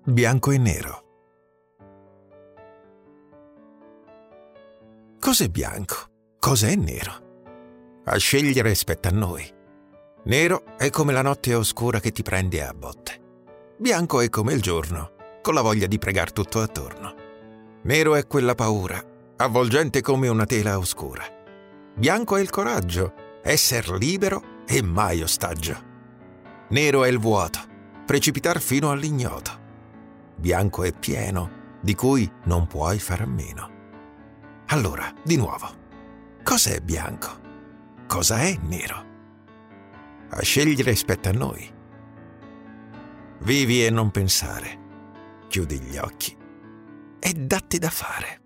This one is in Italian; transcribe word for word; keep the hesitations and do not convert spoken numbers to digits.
bianco e nero. Cos'è bianco? Cos'è nero? A scegliere spetta a noi. Nero è come la notte oscura che ti prende a botte. Bianco è come il giorno, con la voglia di pregar tutto attorno. Nero è quella paura, avvolgente come una tela oscura. Bianco è il coraggio, esser libero e mai ostaggio. Nero è il vuoto, precipitar fino all'ignoto. Bianco è pieno, di cui non puoi fare a meno. Allora, di nuovo, cos'è bianco? Cosa è nero? A scegliere spetta a noi. Vivi e non pensare. Chiudi gli occhi e datti da fare.